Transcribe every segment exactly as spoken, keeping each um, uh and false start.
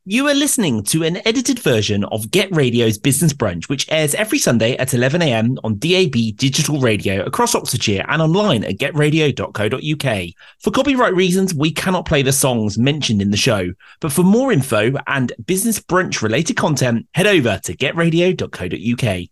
You are listening to an edited version of Get Radio's Business Brunch, which airs every Sunday at eleven a m on D A B digital radio across Oxfordshire and online at get radio dot co dot u k. For copyright reasons, we cannot play the songs mentioned in the show, but for more info and Business Brunch related content, head over to get radio dot co dot u k.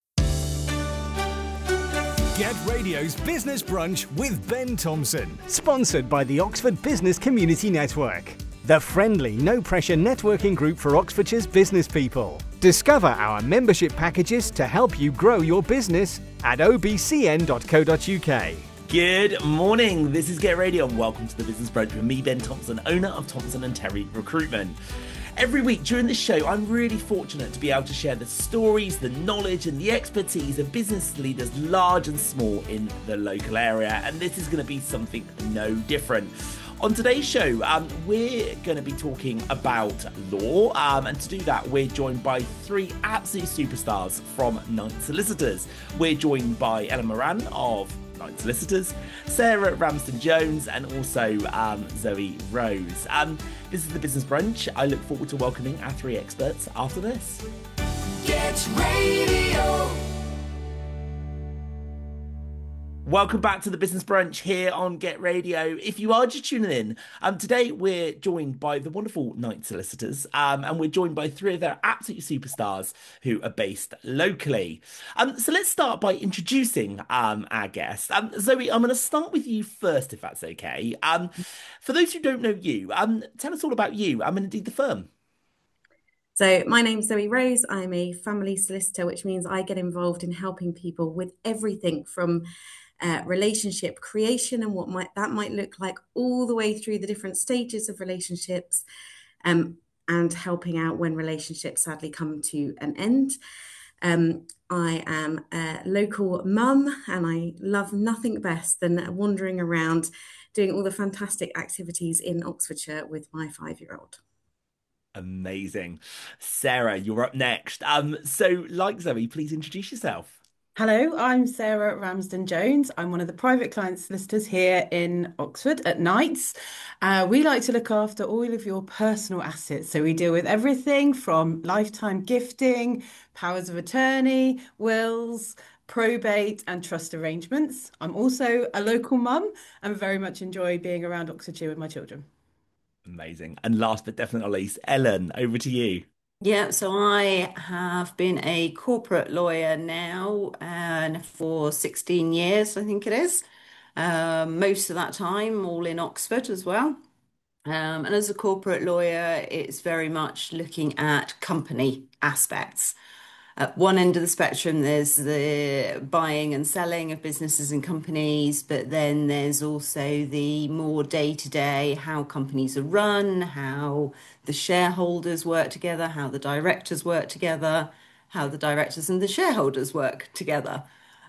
Get Radio's Business Brunch with Ben Thompson, sponsored by the Oxford Business Community Network, the friendly, no-pressure networking group for Oxfordshire's business people. Discover our membership packages to help you grow your business at o b c n dot co dot u k. Good morning, this is Get Radio and welcome to the Business Brunch with me, Ben Thompson, owner of Thompson and Terry Recruitment. Every week during this show, I'm really fortunate to be able to share the stories, the knowledge and the expertise of business leaders large and small in the local area, and this is going to be something no different. On today's show, um, we're going to be talking about law, um, and to do that, we're joined by three absolute superstars from Knight Solicitors. We're joined by Ellen Moran of Knight Solicitors, Sarah Ramsden-Jones, and also um, Zoe Rose. Um, this is the Business Brunch. I look forward to welcoming our three experts after this. Get Radio. Welcome back to the Business Brunch here on Get Radio. If you are just tuning in, um, today we're joined by the wonderful Knight Solicitors, um, and we're joined by three of their absolute superstars who are based locally. Um, so let's start by introducing um, our guest. Um, Zoe, I'm going to start with you first, if that's okay. Um, for those who don't know you, um, tell us all about you um, and indeed the firm. So my name's Zoe Rose. I'm a family solicitor, which means I get involved in helping people with everything from Uh, relationship creation and what might that might look like all the way through the different stages of relationships, um, and helping out when relationships sadly come to an end. Um, I am a local mum and I love nothing best than wandering around doing all the fantastic activities in Oxfordshire with my five-year-old. Amazing. Sarah, you're up next. Um, so like Zoe, please introduce yourself. Hello, I'm Sarah Ramsden-Jones. I'm one of the private client solicitors here in Oxford at Knights. Uh, we like to look after all of your personal assets. So we deal with everything from lifetime gifting, powers of attorney, wills, probate and trust arrangements. I'm also a local mum and very much enjoy being around Oxfordshire with my children. Amazing. And last but definitely not least, Ellen, over to you. Yeah, so I have been a corporate lawyer now uh, for sixteen years, I think it is. Um, most of that time all in Oxford as well. Um, and as a corporate lawyer, it's very much looking at company aspects. At one end of the spectrum, there's the buying and selling of businesses and companies, but then there's also the more day-to-day, how companies are run, how the shareholders work together, how the directors work together, how the directors and the shareholders work together.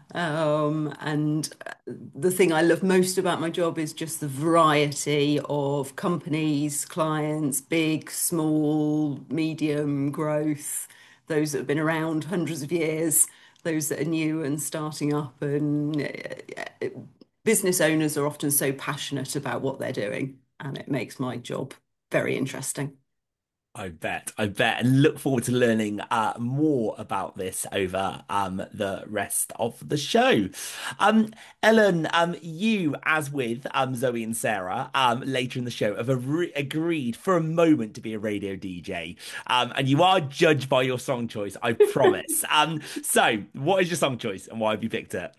Um, and the thing I love most about my job is just the variety of companies, clients, big, small, medium growth, those that have been around hundreds of years, those that are new and starting up. And uh, business owners are often so passionate about what they're doing, and it makes my job very interesting. I bet, I bet, and look forward to learning uh, more about this over um, the rest of the show. Um, Ellen, um, you, as with um, Zoe and Sarah, um, later in the show, have ar- agreed for a moment to be a radio D J, um, and you are judged by your song choice, I promise. um, so, what is your song choice, and why have you picked it?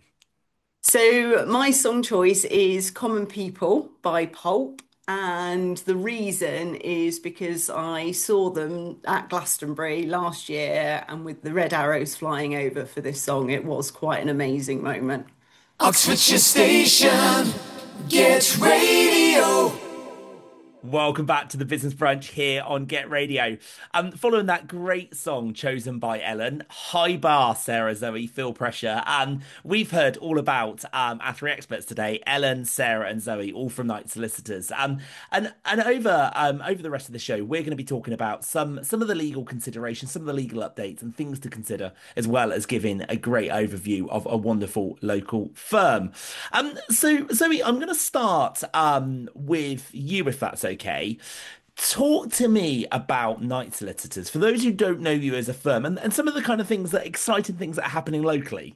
So my song choice is Common People by Pulp. And the reason is because I saw them at Glastonbury last year, and with the red arrows flying over for this song, it was quite an amazing moment. Oxfordshire Station, Get Radio. Welcome back to the Business Brunch here on Get Radio. Um, following that great song chosen by Ellen, high bar, Sarah, Zoe, feel pressure. Um, we've heard all about um, our three experts today: Ellen, Sarah, and Zoe, all from Knight Solicitors. Um, and and over um, over the rest of the show, we're going to be talking about some some of the legal considerations, some of the legal updates, and things to consider, as well as giving a great overview of a wonderful local firm. Um, so Zoe, I'm going to start um with you, if that's okay. Talk to me about Night Solicitors for those who don't know you as a firm and, and some of the kind of things that exciting things that are happening locally.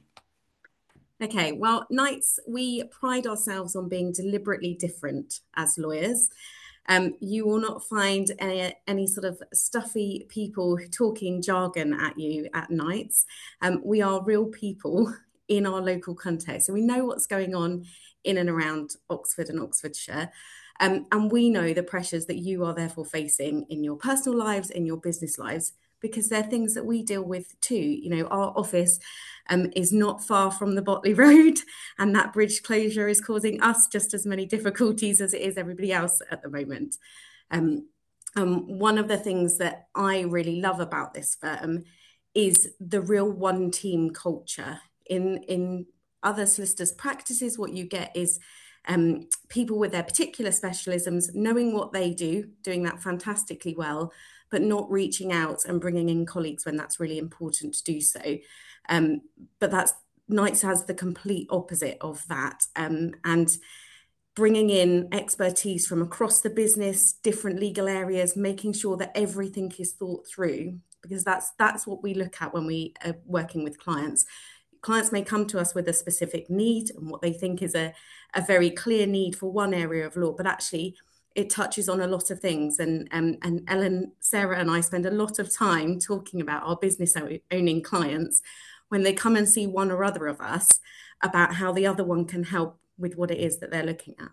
Okay, well, Knights, we pride ourselves on being deliberately different as lawyers. Um, you will not find any, any sort of stuffy people talking jargon at you at Knights. Um, we are real people in our local context. So we know what's going on in and around Oxford and Oxfordshire. Um, and we know the pressures that you are therefore facing in your personal lives, in your business lives, because they're things that we deal with too. You know, our office um, is not far from the Botley Road, and that bridge closure is causing us just as many difficulties as it is everybody else at the moment. Um, um, one of the things that I really love about this firm is the real one team culture. In, in other solicitors' practices, what you get is um, people with their particular specialisms knowing what they do, doing that fantastically well, but not reaching out and bringing in colleagues when that's really important to do so. Um, but that's Knights has the complete opposite of that. Um, and bringing in expertise from across the business, different legal areas, making sure that everything is thought through, because that's that's what we look at when we are working with clients. Clients may come to us with a specific need and what they think is a, a very clear need for one area of law, but actually it touches on a lot of things. And, um, and Ellen, Sarah and I spend a lot of time talking about our business owning clients when they come and see one or other of us about how the other one can help with what it is that they're looking at.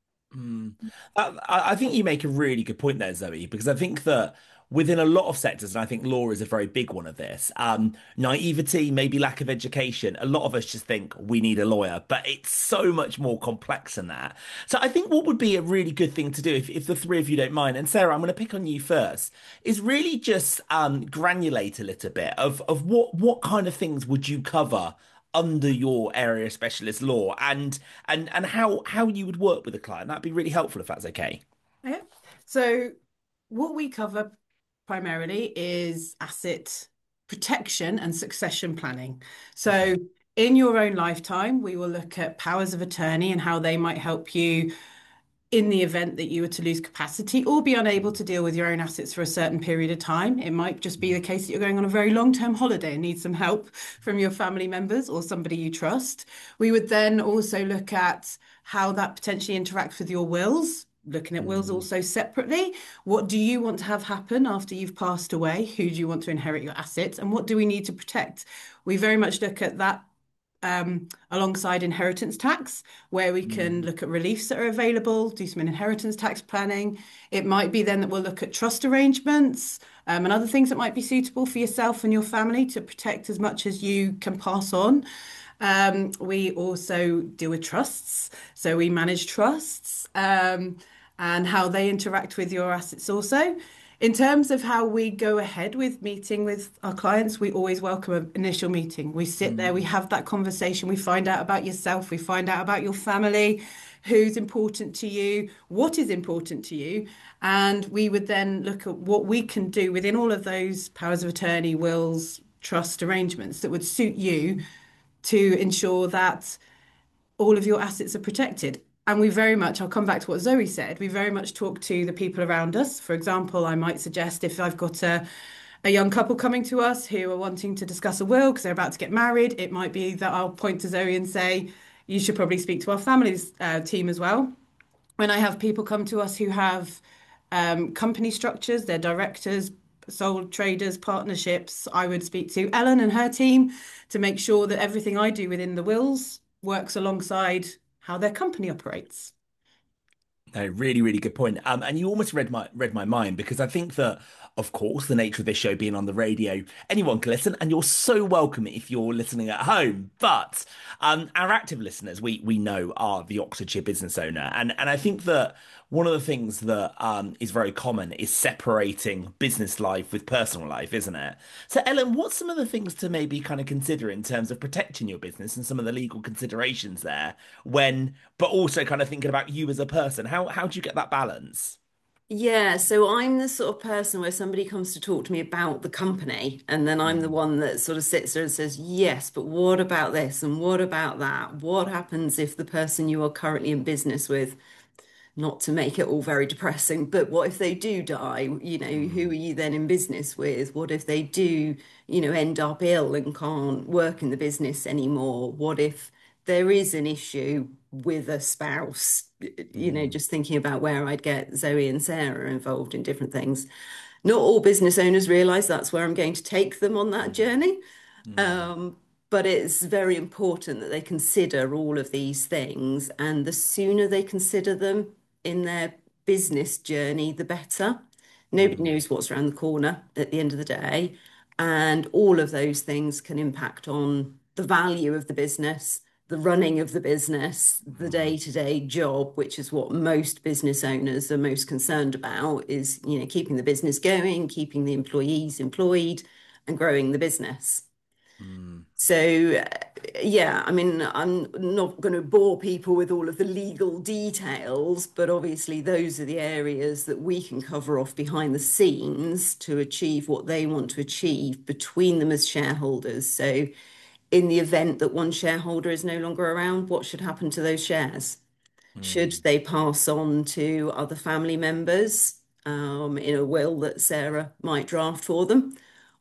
Mm. I, I think you make a really good point there, Zoe, because I think that within a lot of sectors, and I think law is a very big one of this, um, naivety, maybe lack of education. A lot of us just think we need a lawyer, but it's so much more complex than that. So I think what would be a really good thing to do, if, if the three of you don't mind, and Sarah, I'm going to pick on you first, is really just um, granulate a little bit of, of what, what kind of things would you cover under your area of specialist law and and and how how you would work with a client. That'd be really helpful if that's okay. Yeah. So what we cover primarily is asset protection and succession planning. So in your own lifetime, we will look at powers of attorney and how they might help you in the event that you were to lose capacity or be unable to deal with your own assets for a certain period of time. It might just be the case that you're going on a very long-term holiday and need some help from your family members or somebody you trust. We would then also look at how that potentially interacts with your wills, looking at wills also separately. What do you want to have happen after you've passed away? Who do you want to inherit your assets? And what do we need to protect? We very much look at that Um, alongside inheritance tax, where we can look at reliefs that are available, do some inheritance tax planning. It might be then that we'll look at trust arrangements um, and other things that might be suitable for yourself and your family to protect as much as you can pass on. Um, we also deal with trusts, so we manage trusts um, and how they interact with your assets also. In terms of how we go ahead with meeting with our clients, we always welcome an initial meeting. We sit there, we have that conversation, we find out about yourself, we find out about your family, who's important to you, what is important to you. And we would then look at what we can do within all of those powers of attorney, wills, trust arrangements that would suit you to ensure that all of your assets are protected. And we very much, I'll come back to what Zoe said, we very much talk to the people around us. For example, I might suggest if I've got a, a young couple coming to us who are wanting to discuss a will because they're about to get married, it might be that I'll point to Zoe and say, you should probably speak to our families uh, team as well. When I have people come to us who have um, company structures, they're directors, sole traders, partnerships, I would speak to Ellen and her team to make sure that everything I do within the wills works alongside how their company operates. No, really, really good point. Um, and you almost read my read my mind because I think that, of course, the nature of this show being on the radio, anyone can listen, and you're so welcome if you're listening at home. But um, our active listeners, we we know are the Oxfordshire business owner, and and I think that one of the things that um, is very common is separating business life with personal life, isn't it? So, Ellen, what's some of the things to maybe kind of consider in terms of protecting your business and some of the legal considerations there when, but also kind of thinking about you as a person? How how do you get that balance? Yeah, so I'm the sort of person where somebody comes to talk to me about the company, and then I'm the one that sort of sits there and says, yes, but what about this and what about that? What happens if the person you are currently in business with not to make it all very depressing, but what if they do die? You know, who are you then in business with? What if they do, you know, end up ill and can't work in the business anymore? What if there is an issue with a spouse? You know, Mm, just thinking about where I'd get Zoe and Sarah involved in different things. Not all business owners realize that's where I'm going to take them on that mm, journey. mm, Um, but it's very important that they consider all of these things, and the sooner they consider them in their business journey, the better. Nobody mm, knows what's around the corner at the end of the day, and all of those things can impact on the value of the business, the running of the business, the mm, day-to-day job, which is what most business owners are most concerned about, is, you know, keeping the business going, keeping the employees employed, and growing the business. mm. So, uh, yeah, I mean, I'm not going to bore people with all of the legal details, but obviously, those are the areas that we can cover off behind the scenes to achieve what they want to achieve between them as shareholders. So, in the event that one shareholder is no longer around, what should happen to those shares? Should Mm. they pass on to other family members um, in a will that Sarah might draft for them?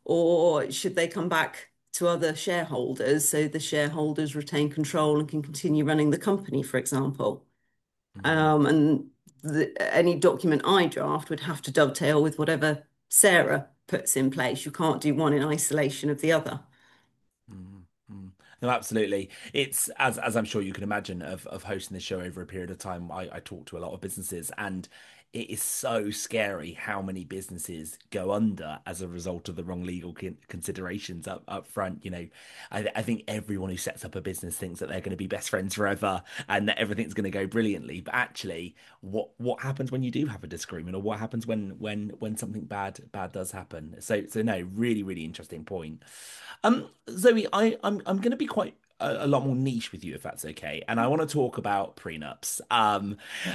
Or should they come back to other shareholders so the shareholders retain control and can continue running the company, for example? Mm. Um, and the, any document I draft would have to dovetail with whatever Sarah puts in place. You can't do one in isolation of the other. Mm, mm. No, absolutely. It's as as I'm sure you can imagine of of hosting this show over a period of time. I, I talk to a lot of businesses, and it is so scary how many businesses go under as a result of the wrong legal con considerations up up front. You know, I, I think everyone who sets up a business thinks that they're going to be best friends forever and that everything's going to go brilliantly. But actually, what what happens when you do have a disagreement, or what happens when when when something bad bad does happen? So so no, really really interesting point. Um, Zoe, I, I'm I'm going to be quite a, a lot more niche with you, if that's okay, and I want to talk about prenups. Um,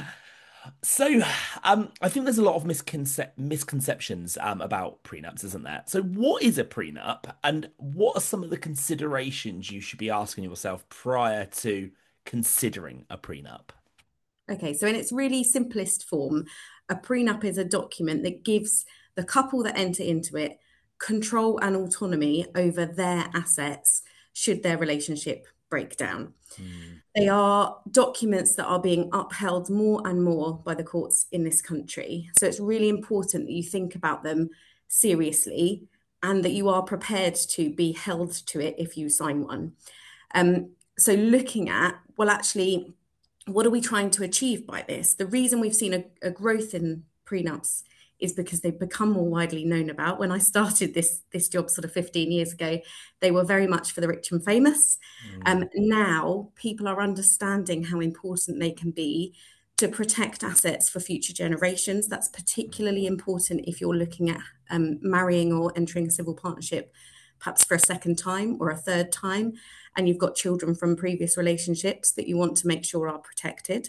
so, um, I think there's a lot of misconce misconceptions um about prenups, isn't there? So, what is a prenup, and what are some of the considerations you should be asking yourself prior to considering a prenup? Okay, so in its really simplest form, a prenup is a document that gives the couple that enter into it control and autonomy over their assets should their relationship break down. Mm, They are documents that are being upheld more and more by the courts in this country. So it's really important that you think about them seriously and that you are prepared to be held to it if you sign one. Um, so looking at, well, actually, what are we trying to achieve by this? The reason we've seen a, a growth in prenups is because they've become more widely known about. When I started this this job sort of fifteen years ago, they were very much for the rich and famous. mm, Um, now people are understanding how important they can be to protect assets for future generations. That's particularly important if you're looking at um, marrying or entering a civil partnership, perhaps for a second time or a third time, and you've got children from previous relationships that you want to make sure are protected.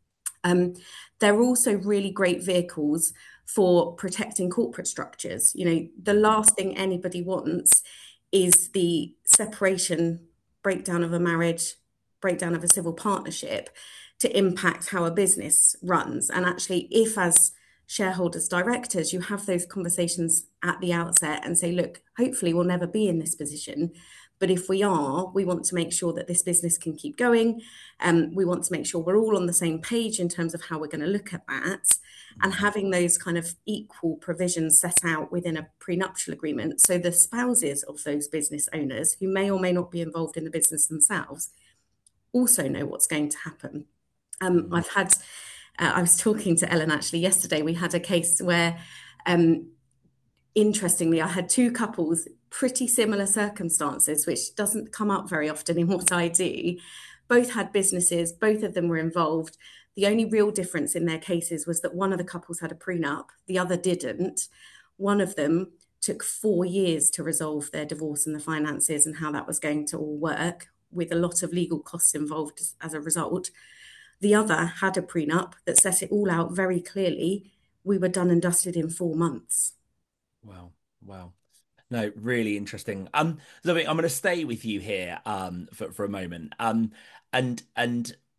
Um, they're also really great vehicles for protecting corporate structures. You know, the last thing anybody wants is the separation, breakdown of a marriage, breakdown of a civil partnership to impact how a business runs. And actually, if as shareholders, directors, you have those conversations at the outset and say, look, hopefully we'll never be in this position. But if we are, we want to make sure that this business can keep going. Um, we want to make sure we're all on the same page in terms of how we're going to look at that. And mm, having those kind of equal provisions set out within a prenuptial agreement. So the spouses of those business owners who may or may not be involved in the business themselves also know what's going to happen. Um, mm, I've had, uh, I was talking to Ellen actually yesterday. We had a case where, um, interestingly, I had two couples, pretty similar circumstances, which doesn't come up very often in what I do. Both had businesses, both of them were involved. The only real difference in their cases was that one of the couples had a prenup, the other didn't. One of them took four years to resolve their divorce and the finances and how that was going to all work, with a lot of legal costs involved as, as a result. The other had a prenup that set it all out very clearly. We were done and dusted in four months. wow, wow. No, really interesting. Um, Zoe, I'm going to stay with you here um for, for a moment. Um, and and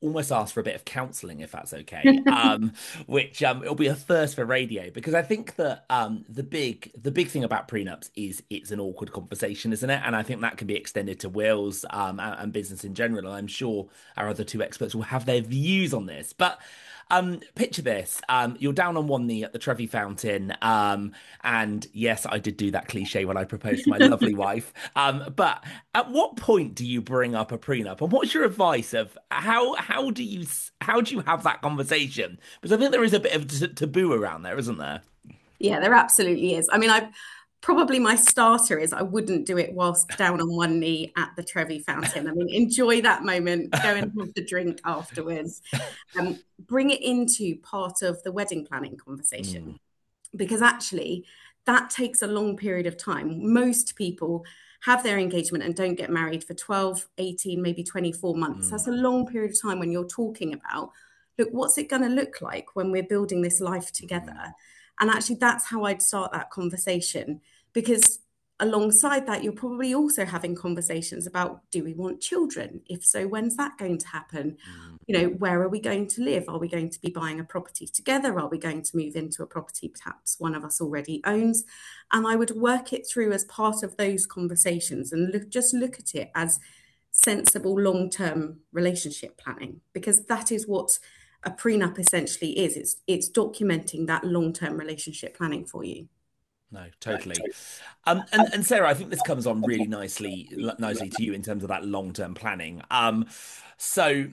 almost ask for a bit of counselling, if that's okay. Um, which um, it'll be a first for radio because I think that um, the big the big thing about prenups is it's an awkward conversation, isn't it? And I think that can be extended to wills um, and, and business in general. And I'm sure our other two experts will have their views on this, but. Um, picture this. Um, you're down on one knee at the Trevi Fountain. Um, and yes, I did do that cliche when I proposed to my lovely wife. Um, but at what point do you bring up a prenup? And what's your advice of how how do you how do you have that conversation? Because I think there is a bit of t taboo around there, isn't there? Yeah, there absolutely is. I mean, I probably my starter is I wouldn't do it whilst down on one knee at the Trevi Fountain. I mean, enjoy that moment, go and have the drink afterwards. Um, bring it into part of the wedding planning conversation mm. because actually that takes a long period of time. Most people have their engagement and don't get married for twelve, eighteen, maybe twenty-four months. Mm. That's a long period of time when you're talking about, look, what's it going to look like when we're building this life together? Mm. And actually, that's how I'd start that conversation, because alongside that, you're probably also having conversations about, do we want children? If so, when's that going to happen? Mm. You know, where are we going to live? Are we going to be buying a property together? Are we going to move into a property perhaps one of us already owns? And I would work it through as part of those conversations and look, just look at it as sensible long-term relationship planning, because that is what a prenup essentially is. It's it's documenting that long-term relationship planning for you. No, totally. Um, and, and Sarah, I think this comes on really nicely nicely to you in terms of that long-term planning. Um, so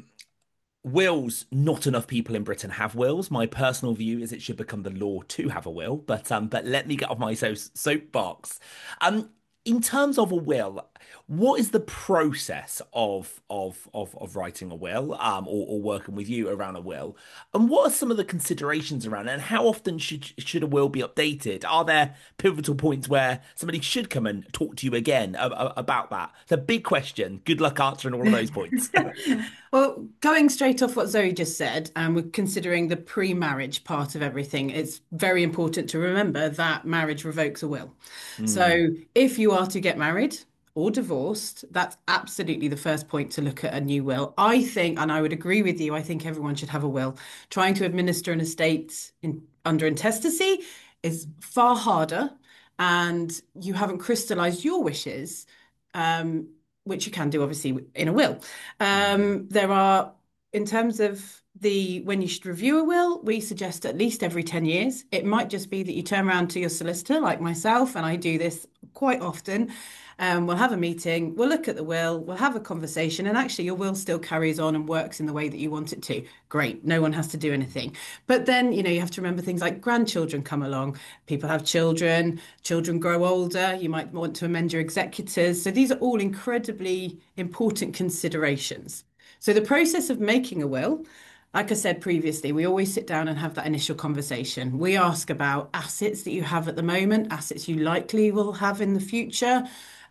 wills, not enough people in Britain have wills. My personal view is it should become the law to have a will, but um, but let me get off my so soapbox. Um, in terms of a will, what is the process of of of, of writing a will, um, or, or working with you around a will, and what are some of the considerations around it, and how often should should a will be updated? Are there pivotal points where somebody should come and talk to you again about that? It's a big question. Good luck answering all of those points. Well, going straight off what Zoe just said, and we're considering the pre-marriage part of everything, it's very important to remember that marriage revokes a will. Mm. So if you are to get married or divorced, that's absolutely the first point to look at a new will. I think, and I would agree with you, I think everyone should have a will. Trying to administer an estate in, under intestacy is far harder, and you haven't crystallized your wishes, um, which you can do obviously in a will. Um, there are, in terms of the when you should review a will, we suggest at least every ten years. It might just be that you turn around to your solicitor like myself, and I do this quite often. Um, we'll have a meeting, we'll look at the will, we'll have a conversation, and actually your will still carries on and works in the way that you want it to. Great, no one has to do anything. But then, you know, you have to remember things like grandchildren come along, people have children, children grow older, you might want to amend your executors. So these are all incredibly important considerations. So the process of making a will, like I said previously, we always sit down and have that initial conversation. We ask about assets that you have at the moment, assets you likely will have in the future,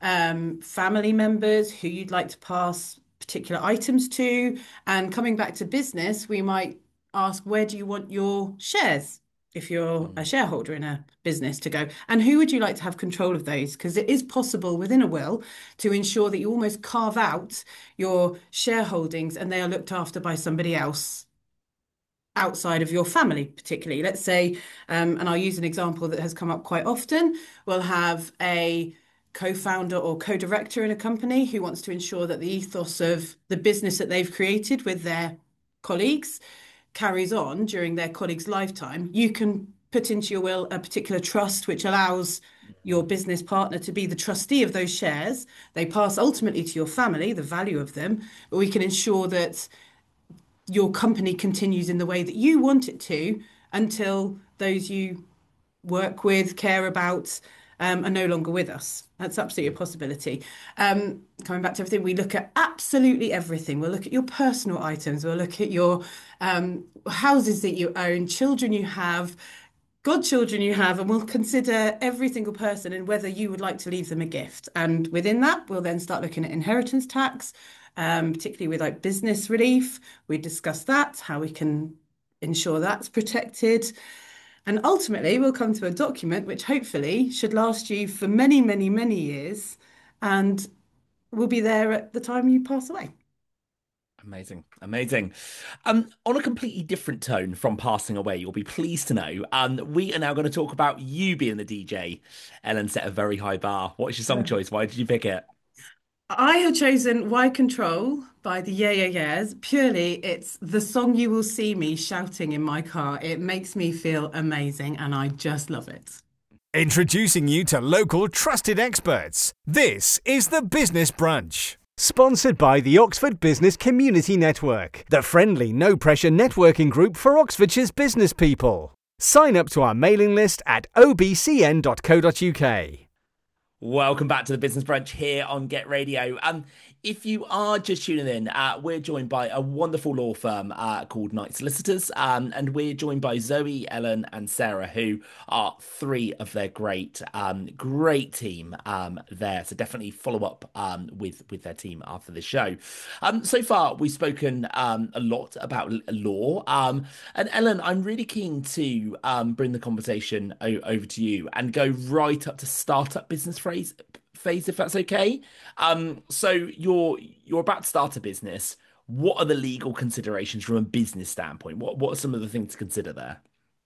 um, family members who you'd like to pass particular items to. And coming back to business, we might ask, where do you want your shares, if you're a shareholder in a business, to go? And who would you like to have control of those? Because it is possible within a will to ensure that you almost carve out your shareholdings and they are looked after by somebody else outside of your family, particularly. Let's say, um, and I'll use an example that has come up quite often, we'll have a co-founder or co-director in a company who wants to ensure that the ethos of the business that they've created with their colleagues carries on during their colleagues' lifetime. You can put into your will a particular trust which allows your business partner to be the trustee of those shares. They pass ultimately to your family, the value of them, but we can ensure that your company continues in the way that you want it to until those you work with, care about, um, are no longer with us. That's absolutely a possibility. Um, coming back to everything, we look at absolutely everything. We'll look at your personal items. We'll look at your um, houses that you own, children you have, godchildren you have, and we'll consider every single person and whether you would like to leave them a gift. And within that, we'll then start looking at inheritance tax, um, particularly with like business relief. We discuss that, how we can ensure that's protected. And ultimately, we'll come to a document which hopefully should last you for many, many, many years and will be there at the time you pass away. Amazing, amazing. Um, on a completely different tone from passing away, you'll be pleased to know, um, we are now going to talk about you being the D J. Ellen set a very high bar. What is your song choice? Why did you pick it? I have chosen Why Control by the Yeah Yeah Yeahs. Purely, it's the song you will see me shouting in my car. It makes me feel amazing and I just love it. Introducing you to local trusted experts. This is the Business Brunch. Sponsored by the Oxford Business Community Network, the friendly, no-pressure networking group for Oxfordshire's business people. Sign up to our mailing list at o b c n dot co dot u k. Welcome back to the Business Brunch here on Get Radio. Um, if you are just tuning in, uh, we're joined by a wonderful law firm uh, called Knight Solicitors, um, and we're joined by Zoe, Ellen, and Sarah, who are three of their great, um, great team um, there. So definitely follow up um, with with their team after the show. Um, so far, we've spoken um, a lot about l- law, um, and Ellen, I'm really keen to um, bring the conversation o- over to you and go right up to startup business phrase phase, if that's okay. Um, so you're you're about to start a business. What are the legal considerations from a business standpoint? What what are some of the things to consider there?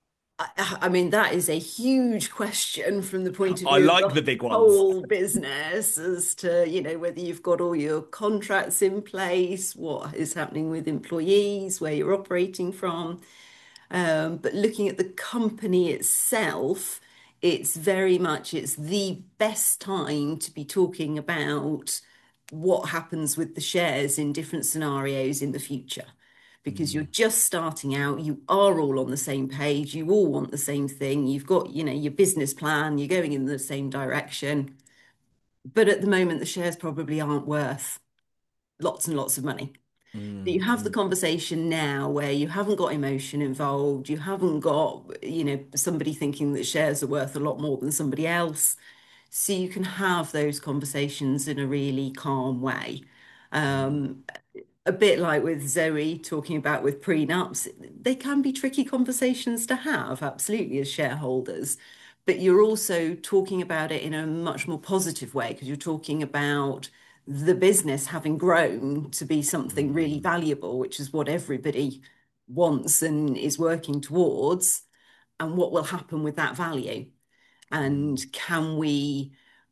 I, I mean, that is a huge question from the point of I view of like the the big ones. whole business as to, you know, whether you've got all your contracts in place, what is happening with employees, where you're operating from. Um, but looking at the company itself, it's very much it's the best time to be talking about what happens with the shares in different scenarios in the future. Because you're Mm, just starting out, you are all on the same page, you all want the same thing, you've got, you know, your business plan, you're going in the same direction. But at the moment, the shares probably aren't worth lots and lots of money. You mm, have the mm, conversation now where you haven't got emotion involved, you haven't got, you know, somebody thinking that shares are worth a lot more than somebody else. So you can have those conversations in a really calm way. mm, Um, a bit like with Zoe talking about with prenups, they can be tricky conversations to have, absolutely, as shareholders. But you're also talking about it in a much more positive way because you're talking about the business having grown to be something really mm, valuable, which is what everybody wants and is working towards, and what will happen with that value. And mm, can we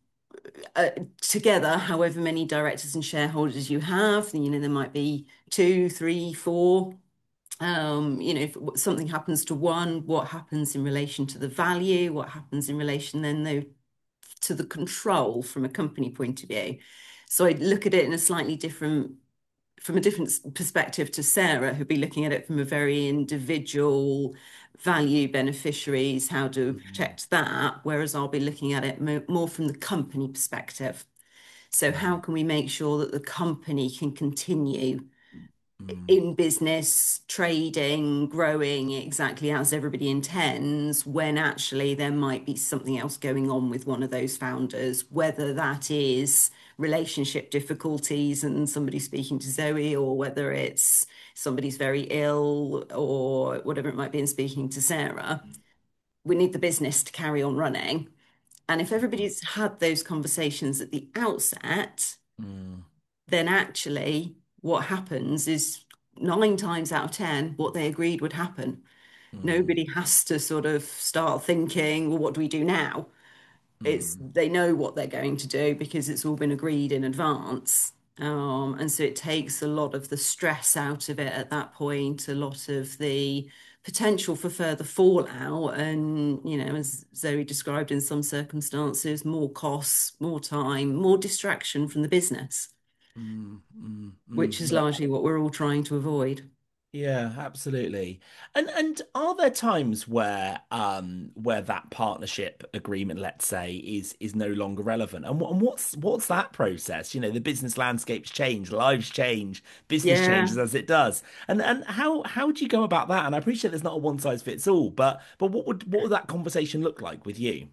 uh, together, however many directors and shareholders you have, you know, there might be two, three, four. Um, you know, if something happens to one, what happens in relation to the value? What happens in relation then, though, to the control from a company point of view? So I look at it in a slightly different, from a different perspective to Sarah, who'd be looking at it from a very individual value beneficiaries, how to mm, protect that, whereas I'll be looking at it mo more from the company perspective. So how mm, can we make sure that the company can continue mm, in business, trading, growing exactly as everybody intends, when actually there might be something else going on with one of those founders, whether that is relationship difficulties and somebody speaking to Zoe, or whether it's somebody's very ill or whatever it might be and speaking to Sarah. We need the business to carry on running. And if everybody's had those conversations at the outset, mm, then actually what happens is nine times out of ten, what they agreed would happen. mm, Nobody has to sort of start thinking, well, what do we do now? It's mm, they know what they're going to do because it's all been agreed in advance. Um, and so it takes a lot of the stress out of it at that point, a lot of the potential for further fallout, and you know, as Zoe described in some circumstances, more costs, more time, more distraction from the business, mm, mm, mm. which is No, largely what we're all trying to avoid. yeah, absolutely. And and are there times where um where that partnership agreement, let's say, is is no longer relevant? And, what, and what's what's that process? You know, the business landscapes change, lives change, business Yeah. changes as it does. And and how how do you go about that? And I appreciate there's not a one size fits all, but but what would what would that conversation look like with you?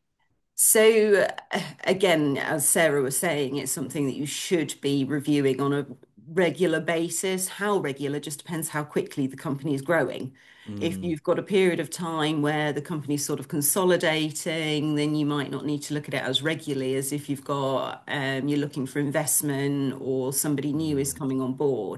So uh, again, as Sarah was saying, it's something that you should be reviewing on a regular basis. How regular just depends how quickly the company is growing. If Mm, you've got a period of time where the company's sort of consolidating, then you might not need to look at it as regularly as if you've got um, you're looking for investment or somebody new is mm, coming on board.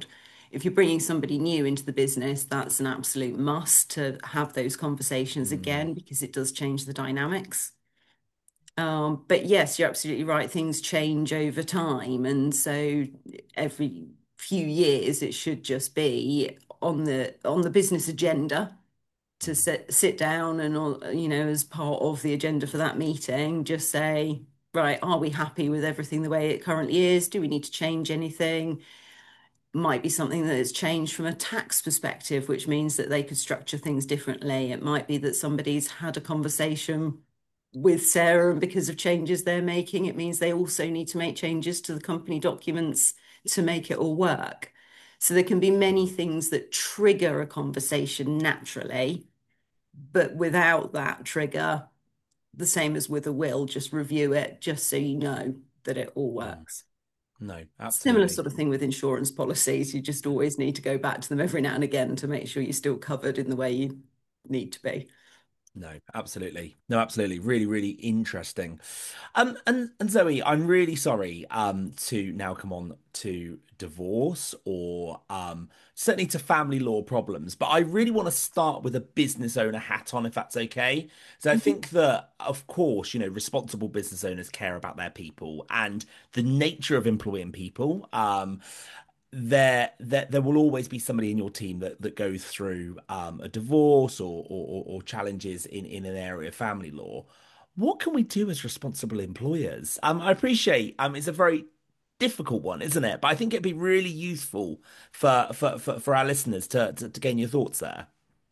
If you're bringing somebody new into the business, that's an absolute must to have those conversations again, because it does change the dynamics. Um, but yes, you're absolutely right. Things change over time. And so every few years, it should just be on the on the business agenda to sit sit down and, all- you know, as part of the agenda for that meeting, just say, right, are we happy with everything the way it currently is? Do we need to change anything? Might be something that has changed from a tax perspective, which means that they could structure things differently. It might be that somebody's had a conversation with Sarah, and because of changes they're making, it means they also need to make changes to the company documents to make it all work. So there can be many things that trigger a conversation naturally, but without that trigger, the same as with a will, just review it just so you know that it all works. No, Similar absolutely. sort of thing with insurance policies. You just always need to go back to them every now and again to make sure you're still covered in the way you need to be. No, absolutely. No, absolutely. Really, really interesting. Um, and and Zoe, I'm really sorry um to now come on to divorce or um certainly to family law problems, but I really want to start with a business owner hat on, if that's okay. So I think that, of course, you know, responsible business owners care about their people and the nature of employing people. Um, there, there there will always be somebody in your team that that goes through um, a divorce or, or or challenges in in an area of family law. What can we do as responsible employers? Um, I appreciate um, it's a very difficult one, isn't it? But I think it'd be really useful for for for, for our listeners to, to to gain your thoughts there.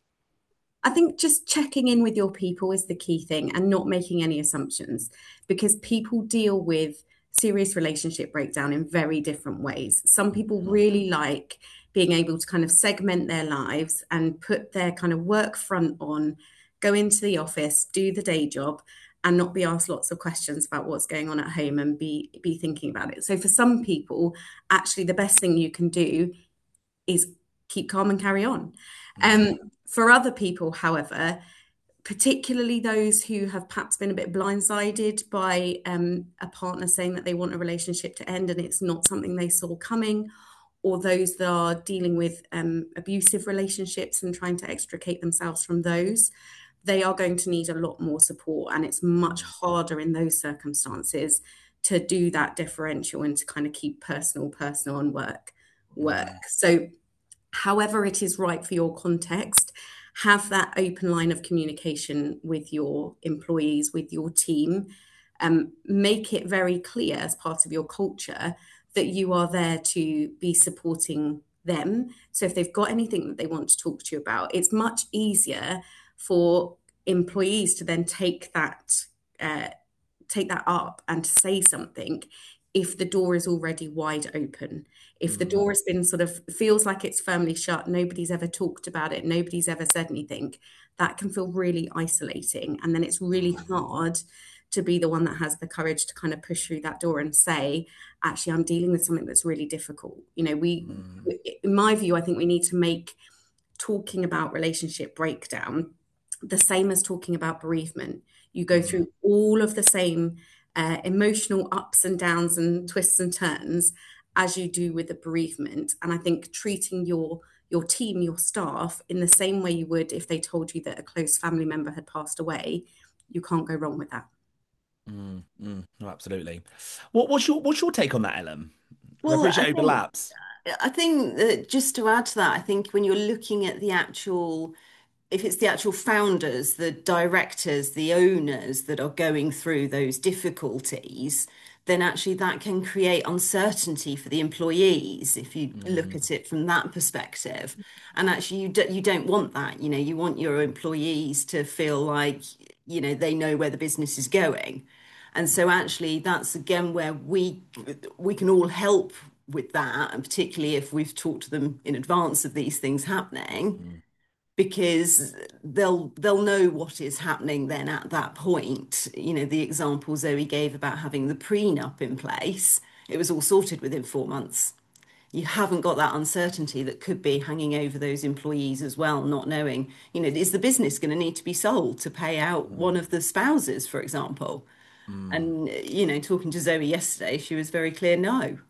I think just checking in with your people is the key thing and not making any assumptions because people deal with serious relationship breakdown in very different ways. Some people really like being able to kind of segment their lives and put their kind of work front on, go into the office, do the day job, and not be asked lots of questions about what's going on at home and be be thinking about it. So for some people, actually the best thing you can do is keep calm and carry on. Um, for other people, however, particularly those who have perhaps been a bit blindsided by um, a partner saying that they want a relationship to end and it's not something they saw coming, or those that are dealing with um, abusive relationships and trying to extricate themselves from those, they are going to need a lot more support. And it's much harder in those circumstances to do that differential and to kind of keep personal, personal and work, work. So however it is right for your context, have that open line of communication with your employees, with your team. Um, make it very clear as part of your culture that you are there to be supporting them. So if they've got anything that they want to talk to you about, it's much easier for employees to then take that uh, take that up and to say something if the door is already wide open. If the door has been sort of feels like it's firmly shut, nobody's ever talked about it, nobody's ever said anything, that can feel really isolating. And then it's really hard to be the one that has the courage to kind of push through that door and say, actually, I'm dealing with something that's really difficult. You know, we, in my view, I think we need to make talking about relationship breakdown the same as talking about bereavement. You go through all of the same uh, emotional ups and downs and twists and turns as you do with the bereavement. And I think treating your your team, your staff, in the same way you would if they told you that a close family member had passed away, you can't go wrong with that. Mm, mm, no, absolutely. What, what's your what's your take on that, Ellen? I Well, appreciate I it think overlaps. I think that just to add to that, I think when you're looking at the actual, if it's the actual founders, the directors, the owners that are going through those difficulties, then actually that can create uncertainty for the employees if you look at it from that perspective. And actually, you do, you don't want that. You know, you want your employees to feel like, you know, they know where the business is going. And so actually that's again where we we can all help with that, and particularly if we've talked to them in advance of these things happening, because they'll they'll know what is happening then at that point. You know, the example Zoe gave about having the prenup in place, it was all sorted within four months. You haven't got that uncertainty that could be hanging over those employees as well, not knowing, you know, is the business going to need to be sold to pay out one of the spouses, for example? And, you know, talking to Zoe yesterday, she was very clear, no.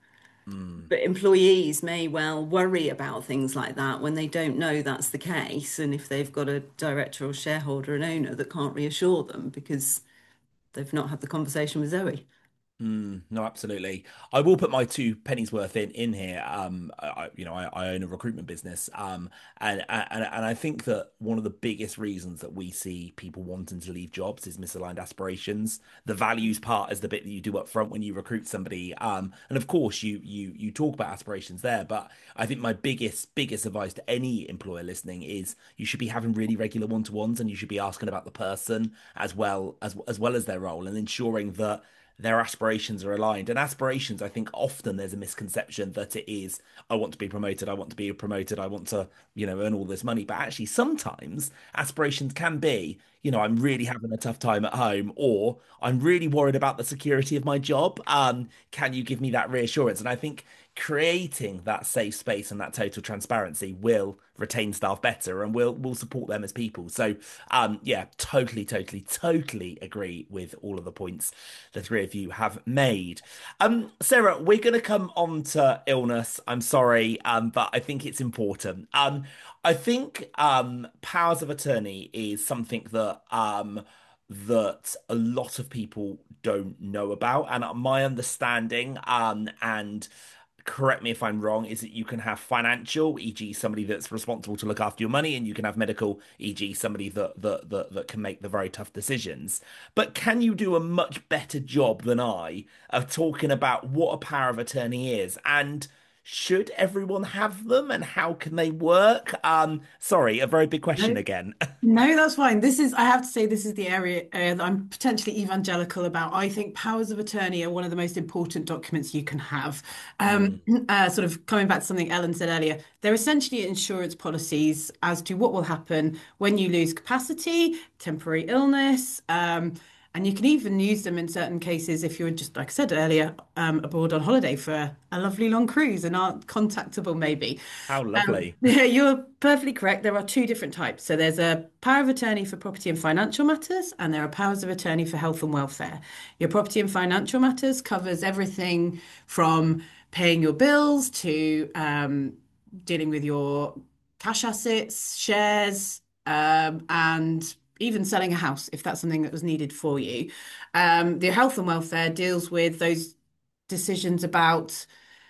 Mm. But employees may well worry about things like that when they don't know that's the case, and if they've got a director or shareholder and owner that can't reassure them because they've not had the conversation with Zoe. Mm, no, absolutely. I will put my two pennies worth in in here. Um, I, you know, I, I own a recruitment business. Um, and and and I think that one of the biggest reasons that we see people wanting to leave jobs is misaligned aspirations. The values part is the bit that you do up front when you recruit somebody. Um, and of course, you you you talk about aspirations there. But I think my biggest biggest advice to any employer listening is you should be having really regular one-to-ones, and you should be asking about the person as well as as well as their role, and ensuring that their aspirations are aligned. And aspirations, I think often there's a misconception that it is, I want to be promoted, I want to be promoted, I want to, you know, earn all this money. But actually, sometimes aspirations can be, you know, I'm really having a tough time at home, or I'm really worried about the security of my job. Um, can you give me that reassurance? And I think creating that safe space and that total transparency will retain staff better and will will support them as people. So um yeah, totally, totally, totally agree with all of the points the three of you have made. Um, Sarah, we're gonna come on to illness. I'm sorry, um, but I think it's important. Um, I think um powers of attorney is something that um that a lot of people don't know about. And my understanding, um, and correct me if I'm wrong, is that you can have financial, for example, somebody that's responsible to look after your money, and you can have medical, for example, somebody that that that, that can make the very tough decisions. But can you do a much better job than I of talking about what a power of attorney is, and should everyone have them, and how can they work? Um, sorry, a very big question No, again. no, that's fine. This is, I have to say, this is the area uh, that I'm potentially evangelical about. I think powers of attorney are one of the most important documents you can have. Um, Mm, uh, sort of coming back to something Ellen said earlier, they're essentially insurance policies as to what will happen when you lose capacity, temporary illness, um, and you can even use them in certain cases if you're just, like I said earlier, um, abroad on holiday for a lovely long cruise and aren't contactable, maybe. how Um, lovely. yeah, you're perfectly correct. There are two different types. So there's a power of attorney for property and financial matters, and there are powers of attorney for health and welfare. Your property and financial matters covers everything from paying your bills to um, dealing with your cash assets, shares, um, and even selling a house if that's something that was needed for you. Um, the health and welfare deals with those decisions about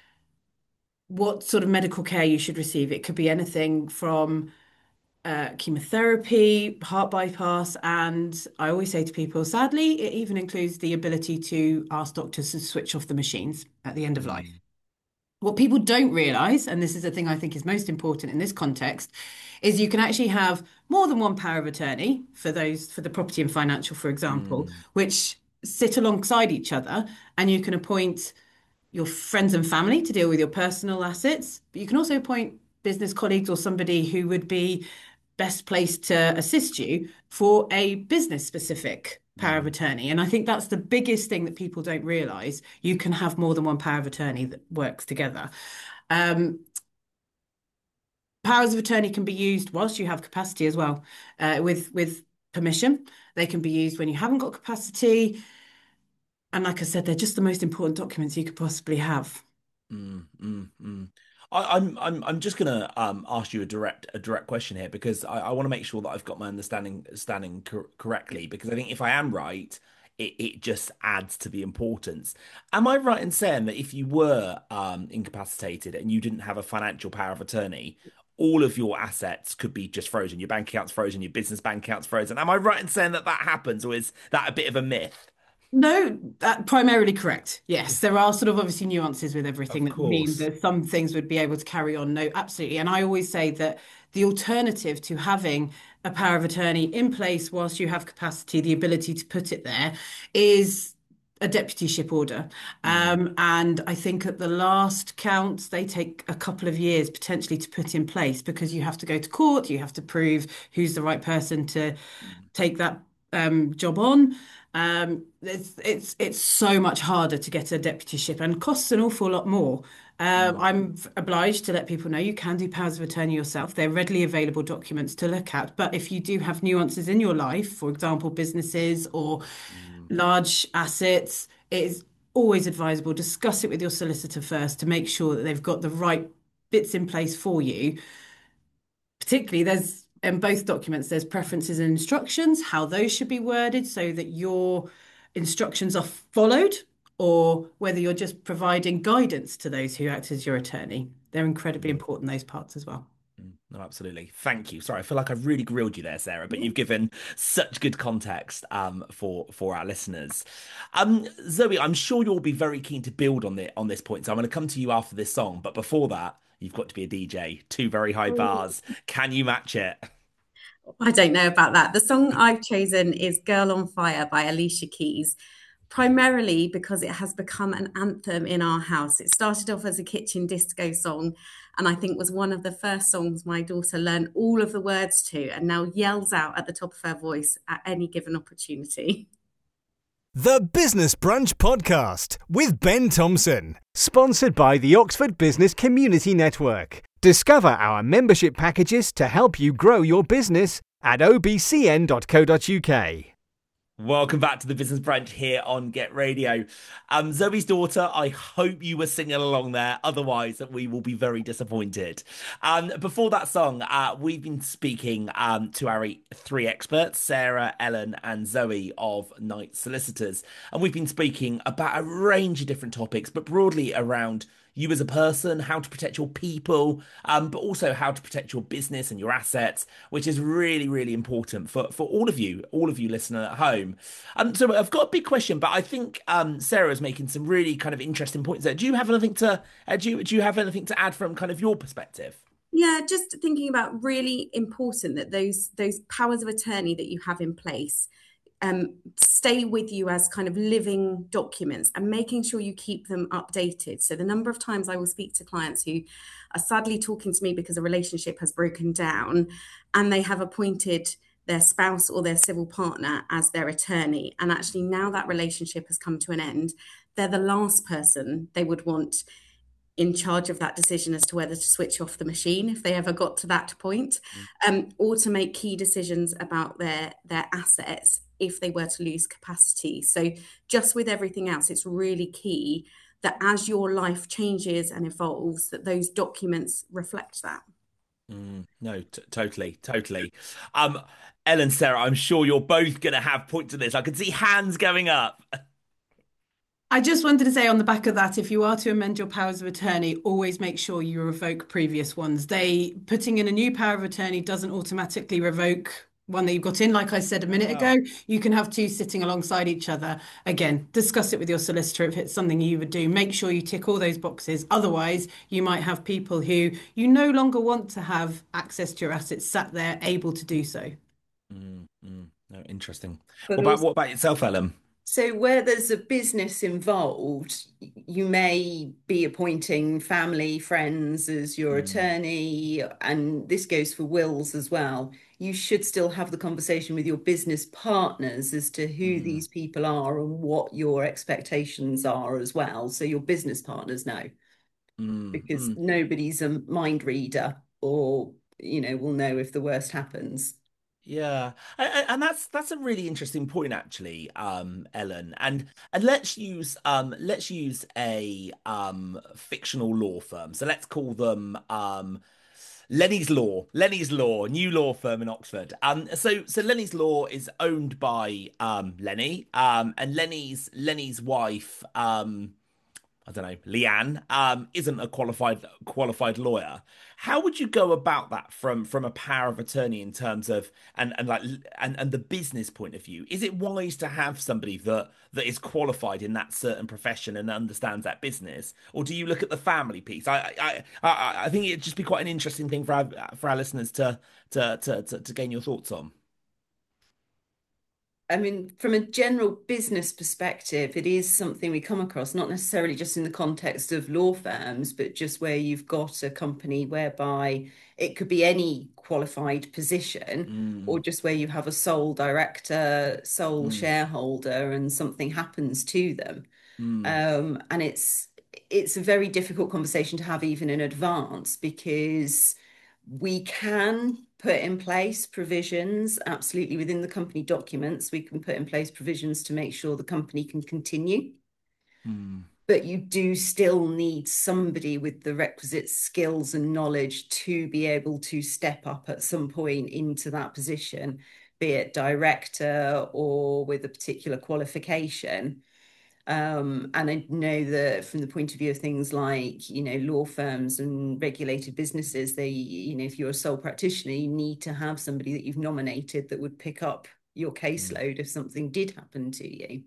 what sort of medical care you should receive. It could be anything from uh, chemotherapy, heart bypass, and I always say to people, sadly, it even includes the ability to ask doctors to switch off the machines at the end of life. Mm, What people don't realize, and this is the thing I think is most important in this context, is you can actually have more than one power of attorney for those, for the property and financial, for example, mm, which sit alongside each other, and you can appoint your friends and family to deal with your personal assets, but you can also appoint business colleagues or somebody who would be best placed to assist you for a business specific power of mm, attorney. And I think that's the biggest thing that people don't realize. You can have more than one power of attorney that works together. Um, powers of attorney can be used whilst you have capacity as well, uh, with with permission. They can be used when you haven't got capacity. And like I said, they're just the most important documents you could possibly have. mm, mm, mm. I, I'm I'm I'm just gonna um ask you a direct a direct question here, because I, I want to make sure that I've got my understanding standing cor correctly, because I think if I am right, it, it just adds to the importance. Am I right in saying that if you were um incapacitated and you didn't have a financial power of attorney, all of your assets could be just frozen, your bank account's frozen, your business bank account's frozen? Am I right in saying that that happens, or is that a bit of a myth? No, that primarily correct. Yes, there are sort of obviously nuances with everything Of that mean course. that some things would be able to carry on. No, absolutely. And I always say that the alternative to having a power of attorney in place whilst you have capacity, the ability to put it there, is a deputyship order. Mm, Um, and I think at the last counts, they take a couple of years potentially to put in place because you have to go to court, you have to prove who's the right person to mm, take that um, job on. Um, it's it's it's so much harder to get a deputyship and costs an awful lot more. Um, mm, I'm obliged to let people know you can do powers of attorney yourself. They're readily available documents to look at. But if you do have nuances in your life, for example, businesses or mm, large assets, it is always advisable. Discuss it with your solicitor first to make sure that they've got the right bits in place for you. Particularly, there's in both documents, there's preferences and instructions, how those should be worded so that your instructions are followed, or whether you're just providing guidance to those who act as your attorney. They're incredibly important, those parts as well. No, absolutely. Thank you. Sorry, I feel like I've really grilled you there, Sarah, but you've given such good context um, for for our listeners. Um, Zoe, I'm sure you'll be very keen to build on the on this point, so I'm going to come to you after this song. But before that, you've got to be a D J. Two very high bars. Can you match it? I don't know about that. The song I've chosen is Girl on Fire by Alicia Keys, primarily because it has become an anthem in our house. It started off as a kitchen disco song, and I think was one of the first songs my daughter learned all of the words to and now yells out at the top of her voice at any given opportunity. The Business Brunch Podcast with Ben Thompson, sponsored by the Oxford Business Community Network. Discover our membership packages to help you grow your business at o b c n dot co dot u k. Welcome back to the Business Brunch here on Get Radio. Um, Zoe's daughter, I hope you were singing along there. Otherwise, we will be very disappointed. Um, before that song, uh, we've been speaking um, to our three experts, Sarah, Ellen and Zoe of Knight Solicitors. And we've been speaking about a range of different topics, but broadly around you as a person, how to protect your people, um, but also how to protect your business and your assets, which is really, really important for, for all of you, all of you listening at home. Um, so I've got a big question, but I think um, Sarah's making some really kind of interesting points there. Do you have anything to uh, do you, do you have anything to add from kind of your perspective? Yeah, just thinking about really important that those those powers of attorney that you have in place um, stay with you as kind of living documents and making sure you keep them updated. So the number of times I will speak to clients who are sadly talking to me because a relationship has broken down and they have appointed their spouse or their civil partner as their attorney. And actually now that relationship has come to an end, they're the last person they would want in charge of that decision as to whether to switch off the machine if they ever got to that point, um, or to make key decisions about their their assets if they were to lose capacity. So just with everything else, it's really key that as your life changes and evolves, that those documents reflect that. Mm, no, t- totally, totally. Um, Ellen, Sarah, I'm sure you're both going to have points to this. I can see hands going up. I just wanted to say on the back of that, if you are to amend your powers of attorney, always make sure you revoke previous ones. They putting in a new power of attorney doesn't automatically revoke one that you've got in. Like I said a minute ago, you can have two sitting alongside each other. Again, discuss it with your solicitor if it's something you would do. Make sure you tick all those boxes. Otherwise, you might have people who you no longer want to have access to your assets sat there able to do so. Mm, mm, no, interesting. But What about also- what about yourself, Ellen? So where there's a business involved, you may be appointing family, friends as your attorney, and this goes for wills as well. You should still have the conversation with your business partners as to who these people are and what your expectations are as well. So your business partners know, Mm, because mm. nobody's a mind reader or, you know, will know if the worst happens. Yeah, A- a- and that's that's a really interesting point, actually, um, Ellen. And and let's use um let's use a um fictional law firm. So let's call them um Lenny's Law. Lenny's Law, new law firm in Oxford. Um, so so Lenny's Law is owned by um Lenny, um, and Lenny's Lenny's wife, um. I don't know, Leanne, um, isn't a qualified qualified lawyer. How would you go about that from from a power of attorney in terms of and and like and and the business point of view? Is it wise to have somebody that that is qualified in that certain profession and understands that business, or do you look at the family piece? I I I, I think it'd just be quite an interesting thing for our for our listeners to to to to, to gain your thoughts on. I mean, from a general business perspective, it is something we come across, not necessarily just in the context of law firms, but just where you've got a company whereby it could be any qualified position, or Mm, just where you have a sole director, sole mm, shareholder, and something happens to them. mm, Um, and it's it's a very difficult conversation to have even in advance because we can put in place provisions absolutely within the company documents. We can put in place provisions to make sure the company can continue. But you do still need somebody with the requisite skills and knowledge to be able to step up at some point into that position, be it director or with a particular qualification. Um, and I know that from the point of view of things like, you know, law firms and regulated businesses, they, you know, if you're a sole practitioner, you need to have somebody that you've nominated that would pick up your caseload if something did happen to you.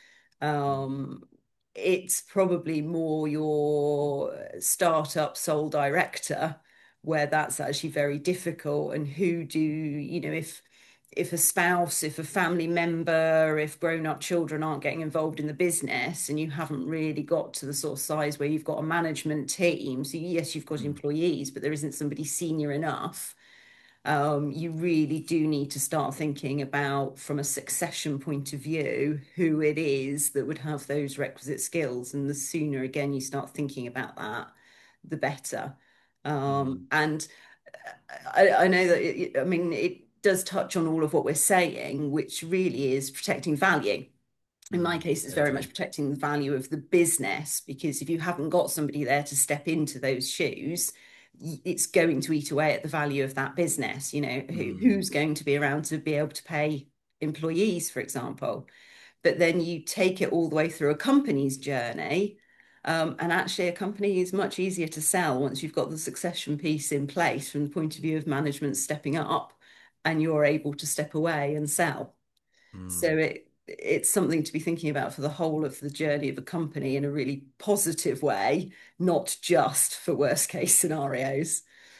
Um, it's probably more your startup sole director where that's actually very difficult. And who do, you know, if if a spouse, if a family member, if grown-up children aren't getting involved in the business and you haven't really got to the sort of size where you've got a management team, so yes, you've got employees, but there isn't somebody senior enough, um, you really do need to start thinking about, from a succession point of view, who it is that would have those requisite skills. And the sooner, again, you start thinking about that, the better. Um, and I, I know that, it, I mean, it does touch on all of what we're saying, which really is protecting value. In my case, it's very much protecting the value of the business, because if you haven't got somebody there to step into those shoes, it's going to eat away at the value of that business. You know, who, mm. who's going to be around to be able to pay employees, for example. But then you take it all the way through a company's journey. Um, and actually, a company is much easier to sell once you've got the succession piece in place from the point of view of management stepping up and you're able to step away and sell. Mm. So it it's something to be thinking about for the whole of the journey of a company in a really positive way, not just for worst case scenarios.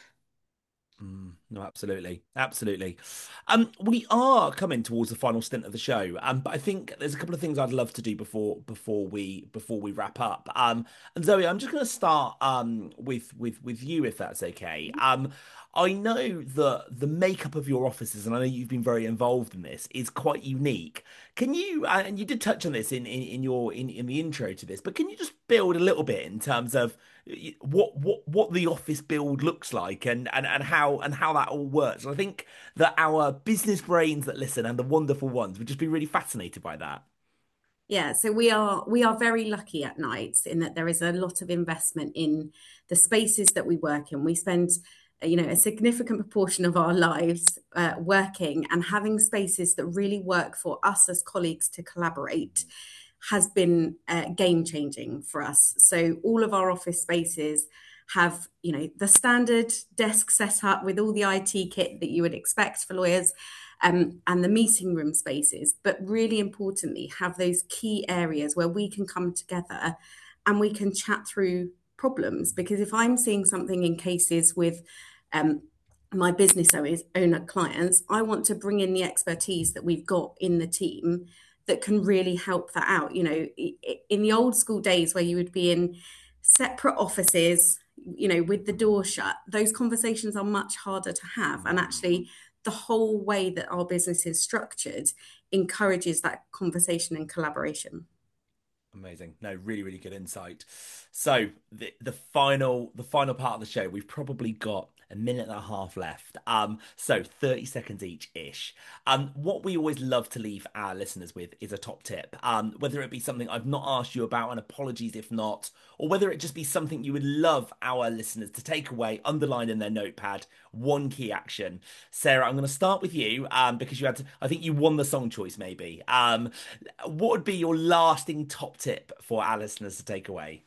Mm, no, absolutely. Absolutely. Um, we are coming towards the final stint of the show. Um, but I think there's a couple of things I'd love to do before before we before we wrap up. Um, and Zoe, I'm just gonna start um with with with you, if that's okay. Um, I know that the makeup of your offices, and I know you've been very involved in this, is quite unique. Can you, uh, and you did touch on this in, in, in your in, in the intro to this, but can you just build a little bit in terms of what what what the office build looks like and and, and how and how that all works? And I think that our business brains that listen and the wonderful ones would just be really fascinated by that. Yeah, so we are we are very lucky at Knights in that there is a lot of investment in the spaces that we work in. We spend you know, a significant proportion of our lives uh, working, and having spaces that really work for us as colleagues to collaborate has been uh, game changing for us. So all of our office spaces have, you know, the standard desk setup with all the I T kit that you would expect for lawyers, um, and the meeting room spaces, but really importantly, have those key areas where we can come together and we can chat through problems. Because if I'm seeing something in cases with um, my business owners, owner clients, I want to bring in the expertise that we've got in the team that can really help that out. You know, in the old school days where you would be in separate offices, you know, with the door shut, those conversations are much harder to have. And actually, the whole way that our business is structured encourages that conversation and collaboration. Amazing. No, really, really good insight. So the the final the final part of the show, we've probably got a minute and a half left. Um, so thirty seconds each ish. Um, what we always love to leave our listeners with is a top tip. Um, whether it be something I've not asked you about, and apologies if not, or whether it just be something you would love our listeners to take away, underline in their notepad, one key action. Sarah, I'm going to start with you, um, because you had to, I think you won the song choice maybe. Um, what would be your lasting top tip for our listeners to take away?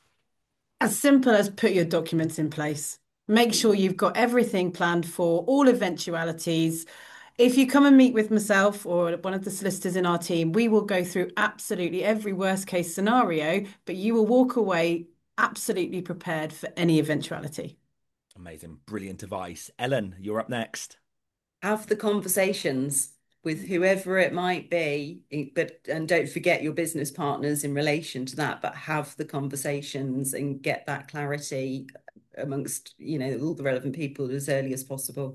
As simple as put your documents in place. Make sure you've got everything planned for all eventualities. If you come and meet with myself or one of the solicitors in our team, we will go through absolutely every worst case scenario, but you will walk away absolutely prepared for any eventuality. Amazing. Brilliant advice. Ellen, you're up next. Have the conversations with whoever it might be, but and don't forget your business partners in relation to that, but have the conversations and get that clarity amongst, you know, all the relevant people as early as possible.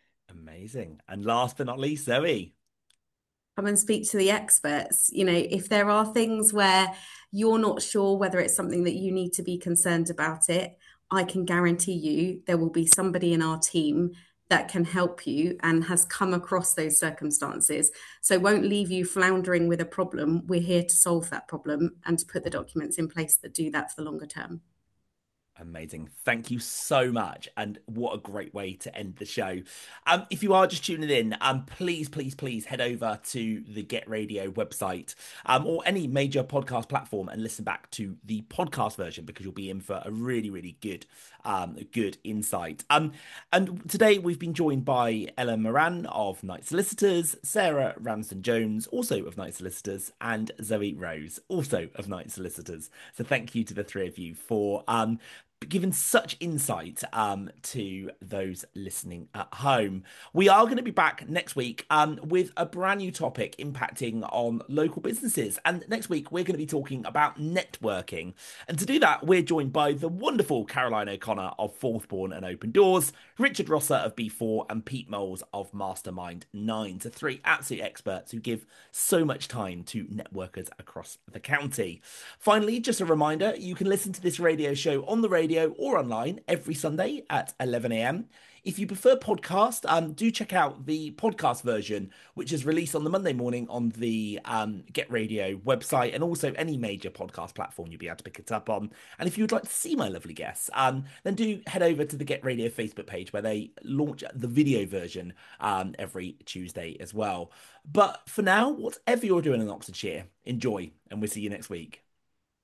Amazing. And last but not least, Zoe. Come and speak to the experts. You know, if there are things where you're not sure whether it's something that you need to be concerned about it, I can guarantee you there will be somebody in our team that can help you and has come across those circumstances. So won't leave you floundering with a problem. We're here to solve that problem and to put the documents in place that do that for the longer term. Amazing. Thank you so much. And what a great way to end the show. Um, if you are just tuning in, um, please, please, please head over to the Get Radio website um, or any major podcast platform and listen back to the podcast version, because you'll be in for a really, really good, um, good insight. Um, and today we've been joined by Ella Moran of Knight Solicitors, Sarah Ramsden Jones, also of Knight Solicitors, and Zoe Rose, also of Knight Solicitors. So thank you to the three of you for um, given such insight um, to those listening at home. We are going to be back next week um, with a brand new topic impacting on local businesses. And next week, we're going to be talking about networking. And to do that, we're joined by the wonderful Caroline O'Connor of Forthbourne and Open Doors, Richard Rosser of B four, and Pete Moles of Mastermind nine. So three absolute experts who give so much time to networkers across the county. Finally, just a reminder, you can listen to this radio show on the radio or online every Sunday at eleven a m. If you prefer podcast, um, do check out the podcast version, which is released on the Monday morning on the um, Get Radio website, and also any major podcast platform you'll be able to pick it up on. And if you would like to see my lovely guests, um, then do head over to the Get Radio Facebook page, where they launch the video version um, every Tuesday as well. But for now, whatever you're doing in Oxfordshire, enjoy, and we'll see you next week.